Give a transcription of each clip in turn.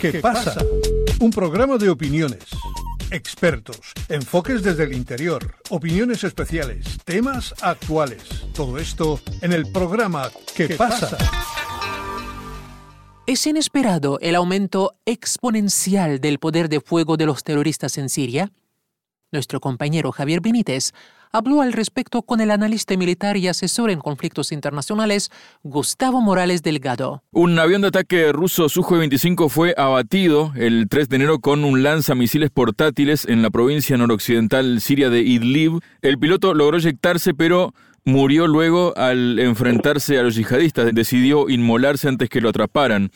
¿Qué pasa? Un programa de opiniones, expertos, enfoques desde el interior, opiniones especiales, temas actuales. Todo esto en el programa ¿Qué pasa? ¿Es inesperado el aumento exponencial del poder de fuego de los terroristas en Siria? Nuestro compañero Javier Benítez habló al respecto con el analista militar y asesor en conflictos internacionales Gustavo Morales Delgado. Un avión de ataque ruso Su-25 fue abatido el 3 de enero con un lanzamisiles portátiles en la provincia noroccidental siria de Idlib. El piloto logró eyectarse, pero murió luego al enfrentarse a los yihadistas. Decidió inmolarse antes que lo atraparan.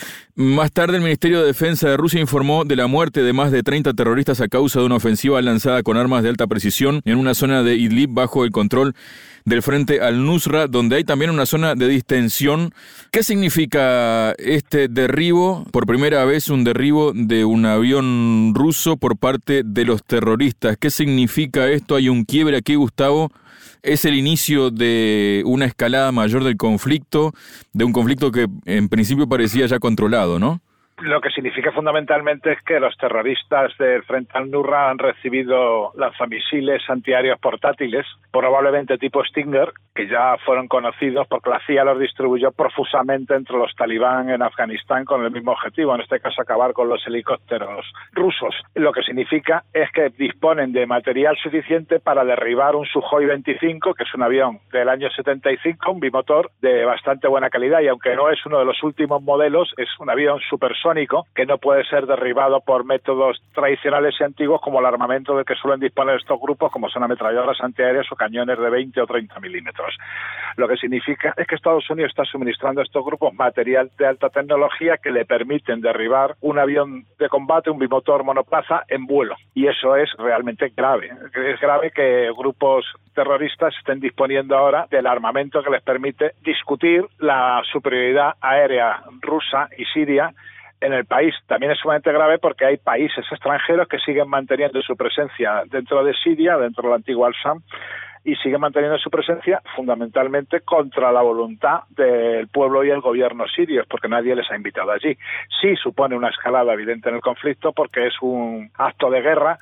Más tarde, el Ministerio de Defensa de Rusia informó de la muerte de más de 30 terroristas a causa de una ofensiva lanzada con armas de alta precisión en una zona de Idlib bajo el control del Frente al-Nusra, donde hay también una zona de distensión. ¿Qué significa este derribo? Por primera vez, un derribo de un avión ruso por parte de los terroristas. ¿Qué significa esto? ¿Hay un quiebre aquí, Gustavo? ¿Es el inicio de una escalada mayor del conflicto, de un conflicto que en principio parecía ya controlado, ¿no? Lo que significa fundamentalmente es que los terroristas del Frente al-Nusra han recibido lanzamisiles antiaéreos portátiles, probablemente tipo Stinger, que ya fueron conocidos porque la CIA los distribuyó profusamente entre los talibán en Afganistán con el mismo objetivo, en este caso acabar con los helicópteros rusos. Lo que significa es que disponen de material suficiente para derribar un Sukhoi 25, que es un avión del año 75, un bimotor de bastante buena calidad, y aunque no es uno de los últimos modelos, es un avión supersónico que no puede ser derribado por métodos tradicionales y antiguos como el armamento del que suelen disponer estos grupos, como son ametralladoras antiaéreas o cañones de 20 o 30 milímetros. Lo que significa es que Estados Unidos está suministrando a estos grupos material de alta tecnología que le permiten derribar un avión de combate, un bimotor monoplaza en vuelo. Y eso es realmente grave. Es grave que grupos terroristas estén disponiendo ahora del armamento que les permite discutir la superioridad aérea rusa y siria en el país. También es sumamente grave porque hay países extranjeros que siguen manteniendo su presencia dentro de Siria, dentro del antiguo Al-Sham, y siguen manteniendo su presencia fundamentalmente contra la voluntad del pueblo y el gobierno sirios, porque nadie les ha invitado allí. Sí supone una escalada evidente en el conflicto porque es un acto de guerra,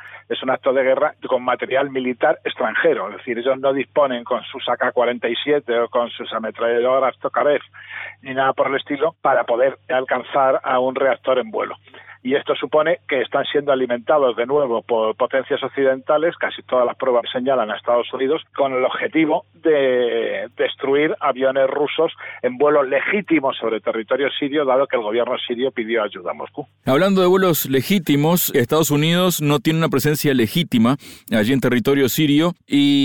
con material militar extranjero, es decir, ellos no disponen con sus AK-47 o con sus ametralladoras Tokarev ni nada por el estilo para poder alcanzar a un reactor en vuelo. Y esto supone que están siendo alimentados de nuevo por potencias occidentales, casi todas las pruebas señalan a Estados Unidos, con el objetivo de destruir aviones rusos en vuelos legítimos sobre territorio sirio, dado que el gobierno sirio pidió ayuda a Moscú. Hablando de vuelos legítimos, Estados Unidos no tiene una presencia legítima allí en territorio sirio,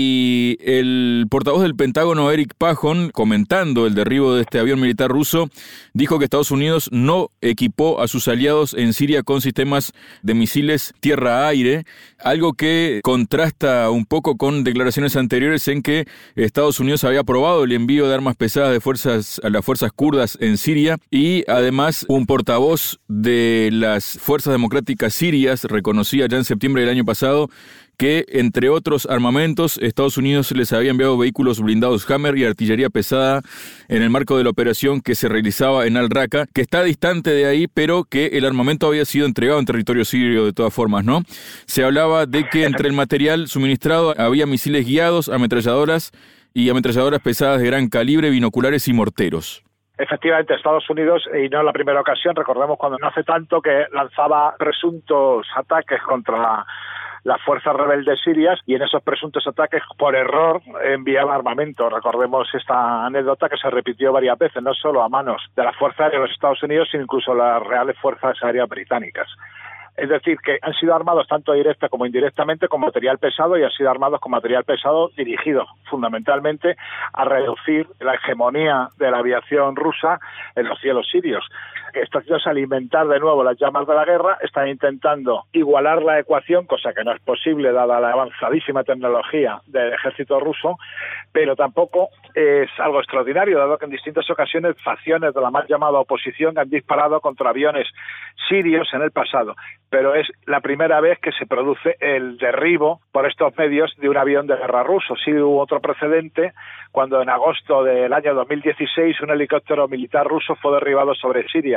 y el portavoz del Pentágono, Eric Pajon, comentando el derribo de este avión militar ruso, dijo que Estados Unidos no equipó a sus aliados en Siria con sistemas de misiles tierra-aire, algo que contrasta un poco con declaraciones anteriores en que Estados Unidos había aprobado el envío de armas pesadas a las fuerzas kurdas en Siria, y además un portavoz de las fuerzas democráticas sirias reconocía ya en septiembre del año pasado que, entre otros armamentos, Estados Unidos les había enviado vehículos blindados Hammer y artillería pesada en el marco de la operación que se realizaba en Al-Raqqa, que está distante de ahí, pero que el armamento había sido entregado en territorio sirio de todas formas, ¿no? Se hablaba de que entre el material suministrado había misiles guiados, ametralladoras y ametralladoras pesadas de gran calibre, binoculares y morteros. Efectivamente, Estados Unidos, y no en la primera ocasión, recordemos cuando no hace tanto que lanzaba presuntos ataques contra las fuerzas rebeldes sirias, y en esos presuntos ataques por error enviaba armamento. Recordemos esta anécdota que se repitió varias veces, no solo a manos de las fuerzas aéreas de los Estados Unidos, sino incluso las reales fuerzas aéreas británicas. Es decir, que han sido armados tanto directa como indirectamente con material pesado, y han sido armados con material pesado dirigido fundamentalmente a reducir la hegemonía de la aviación rusa en los cielos sirios. Esto es alimentar de nuevo las llamas de la guerra, están intentando igualar la ecuación, cosa que no es posible dada la avanzadísima tecnología del ejército ruso, pero tampoco es algo extraordinario, dado que en distintas ocasiones facciones de la mal llamada oposición han disparado contra aviones sirios en el pasado, pero es la primera vez que se produce el derribo por estos medios de un avión de guerra ruso. Sí hubo otro precedente cuando en agosto del año 2016 un helicóptero militar ruso fue derribado sobre Siria.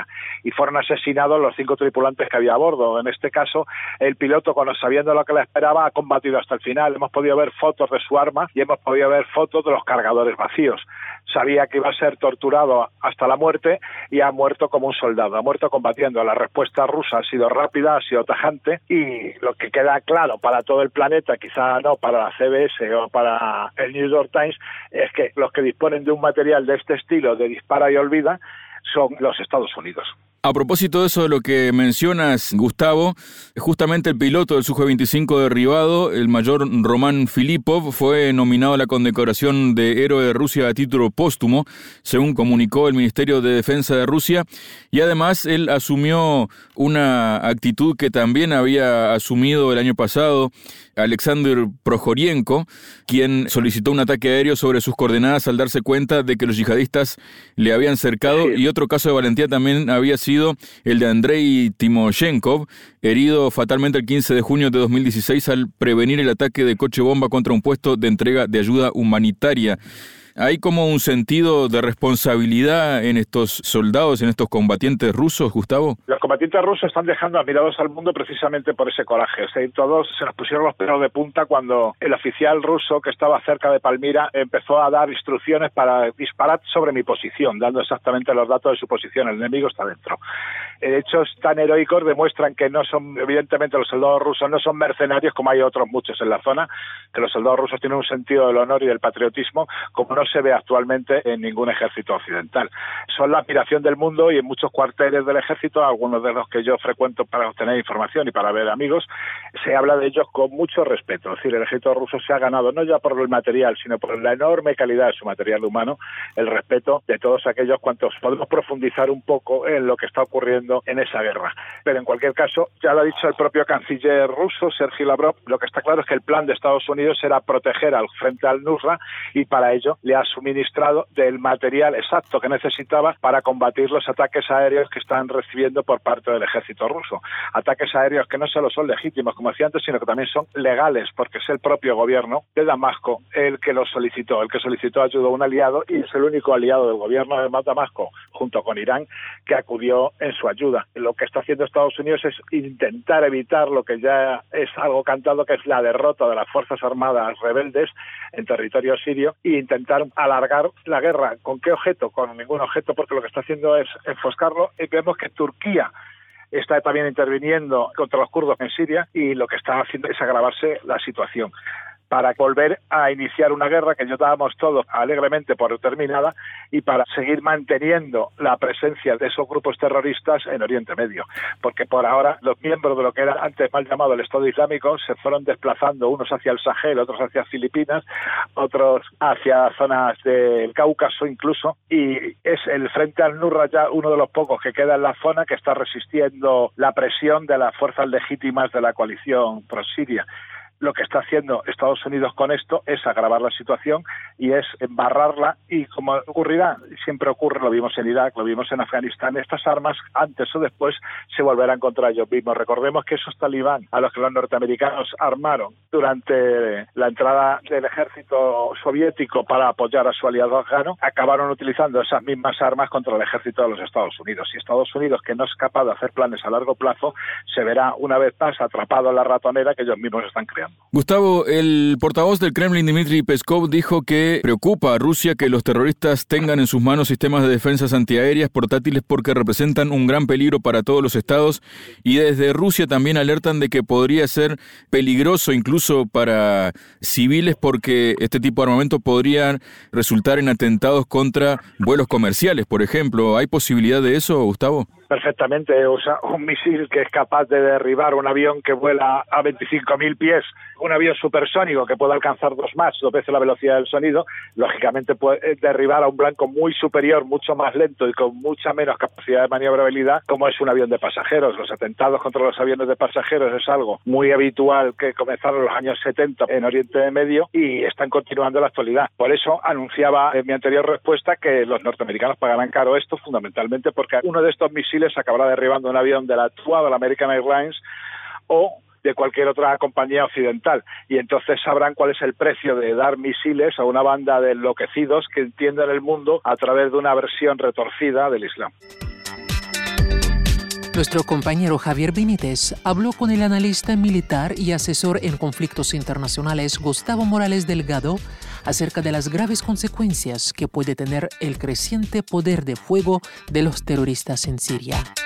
Siria, y fueron asesinados los 5 tripulantes que había a bordo. En este caso, el piloto, sabiendo lo que le esperaba, ha combatido hasta el final. Hemos podido ver fotos de su arma y hemos podido ver fotos de los cargadores vacíos. Sabía que iba a ser torturado hasta la muerte y ha muerto como un soldado, ha muerto combatiendo. La respuesta rusa ha sido rápida, ha sido tajante, y lo que queda claro para todo el planeta, quizá no para la CBS o para el New York Times, es que los que disponen de un material de este estilo, de dispara y olvida, son los Estados Unidos. A propósito de eso de lo que mencionas, Gustavo, justamente el piloto del Su-25 derribado, el mayor Roman Filipov, fue nominado a la condecoración de Héroe de Rusia a título póstumo, según comunicó el Ministerio de Defensa de Rusia, y además él asumió una actitud que también había asumido el año pasado Alexander Prokhorienko, quien solicitó un ataque aéreo sobre sus coordenadas al darse cuenta de que los yihadistas le habían cercado, y otro caso de valentía también había sido el de Andrei Timoshenkov, herido fatalmente el 15 de junio de 2016 al prevenir el ataque de coche bomba contra un puesto de entrega de ayuda humanitaria. ¿Hay como un sentido de responsabilidad en estos soldados, en estos combatientes rusos, Gustavo? Los combatientes rusos están dejando admirados al mundo precisamente por ese coraje. O sea, todos se nos pusieron los pelos de punta cuando el oficial ruso que estaba cerca de Palmira empezó a dar instrucciones para disparar sobre mi posición, dando exactamente los datos de su posición. El enemigo está dentro. Hechos tan heroicos demuestran que no son, evidentemente los soldados rusos no son mercenarios como hay otros muchos en la zona, que los soldados rusos tienen un sentido del honor y del patriotismo como no se ve actualmente en ningún ejército occidental. Son la admiración del mundo, y en muchos cuarteles del ejército, algunos de los que yo frecuento para obtener información y para ver amigos, se habla de ellos con mucho respeto. Es decir, el ejército ruso se ha ganado, no ya por el material, sino por la enorme calidad de su material humano, el respeto de todos aquellos cuantos podemos profundizar un poco en lo que está ocurriendo en esa guerra. Pero en cualquier caso, ya lo ha dicho el propio canciller ruso, Sergei Lavrov, lo que está claro es que el plan de Estados Unidos era proteger al frente al Nusra, y para ello le ha suministrado del material exacto que necesitaba para combatir los ataques aéreos que están recibiendo por parte del ejército ruso. Ataques aéreos que no solo son legítimos, como decía antes, sino que también son legales, porque es el propio gobierno de Damasco el que los solicitó, el que solicitó ayuda a un aliado, y es el único aliado del gobierno de Damasco, junto con Irán, que acudió en su ayuda. Lo que está haciendo Estados Unidos es intentar evitar lo que ya es algo cantado, que es la derrota de las Fuerzas Armadas rebeldes en territorio sirio, e intentar alargar la guerra. ¿Con qué objeto? Con ningún objeto, porque lo que está haciendo es enfoscarlo, y vemos que Turquía está también interviniendo contra los kurdos en Siria, y lo que está haciendo es agravarse la situación para volver a iniciar una guerra que ya dábamos todos alegremente por terminada, y para seguir manteniendo la presencia de esos grupos terroristas en Oriente Medio. Porque por ahora los miembros de lo que era antes mal llamado el Estado Islámico se fueron desplazando, unos hacia el Sahel, otros hacia Filipinas, otros hacia zonas del Cáucaso incluso, y es el frente al Nusra ya uno de los pocos que queda en la zona que está resistiendo la presión de las fuerzas legítimas de la coalición pro-siria. Lo que está haciendo Estados Unidos con esto es agravar la situación y es embarrarla, y como ocurrirá, siempre ocurre, lo vimos en Irak, lo vimos en Afganistán, estas armas antes o después se volverán contra ellos mismos. Recordemos que esos talibán a los que los norteamericanos armaron durante la entrada del ejército soviético para apoyar a su aliado afgano, acabaron utilizando esas mismas armas contra el ejército de los Estados Unidos. Y Estados Unidos, que no es capaz de hacer planes a largo plazo, se verá una vez más atrapado en la ratonera que ellos mismos están creando. Gustavo, el portavoz del Kremlin, Dmitry Peskov, dijo que preocupa a Rusia que los terroristas tengan en sus manos sistemas de defensas antiaéreas portátiles porque representan un gran peligro para todos los estados, y desde Rusia también alertan de que podría ser peligroso incluso para civiles porque este tipo de armamento podría resultar en atentados contra vuelos comerciales, por ejemplo. ¿Hay posibilidad de eso, Gustavo? Perfectamente. O sea, un misil que es capaz de derribar un avión que vuela a 25.000 pies, un avión supersónico que puede alcanzar 2 veces la velocidad del sonido, lógicamente puede derribar a un blanco muy superior, mucho más lento y con mucha menos capacidad de maniobrabilidad, como es un avión de pasajeros. Los atentados contra los aviones de pasajeros es algo muy habitual que comenzaron en los años 70 en Oriente Medio y están continuando en la actualidad. Por eso anunciaba en mi anterior respuesta que los norteamericanos pagarán caro esto, fundamentalmente porque uno de estos misiles acabará derribando un avión de la TUA, de la American Airlines o de cualquier otra compañía occidental, y entonces sabrán cuál es el precio de dar misiles a una banda de enloquecidos que entienden el mundo a través de una versión retorcida del Islam. Nuestro compañero Javier Benítez habló con el analista militar y asesor en conflictos internacionales Gustavo Morales Delgado acerca de las graves consecuencias que puede tener el creciente poder de fuego de los terroristas en Siria.